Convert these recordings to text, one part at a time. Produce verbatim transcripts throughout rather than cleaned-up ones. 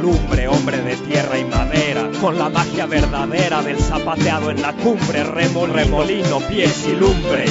lumbre, hombre de tierra y madera, con la magia verdadera del zapateado en la cumbre, remol, remolino, pies y lumbre.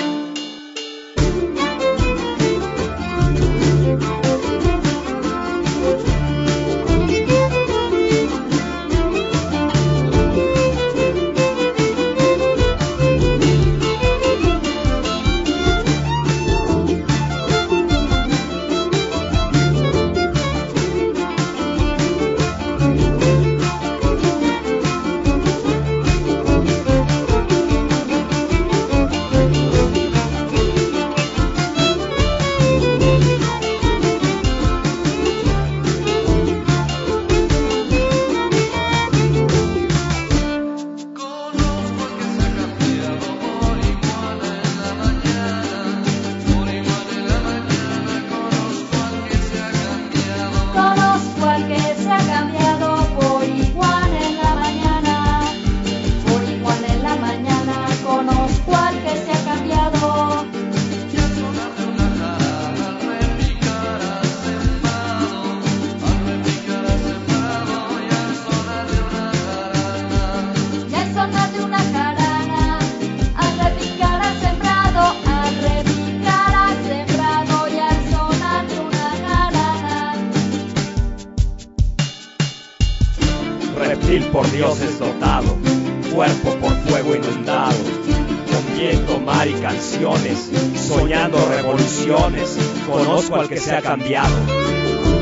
Reptil por dioses dotado, cuerpo por fuego inundado, con viento, mar y canciones, soñando revoluciones, conozco al que se ha cambiado.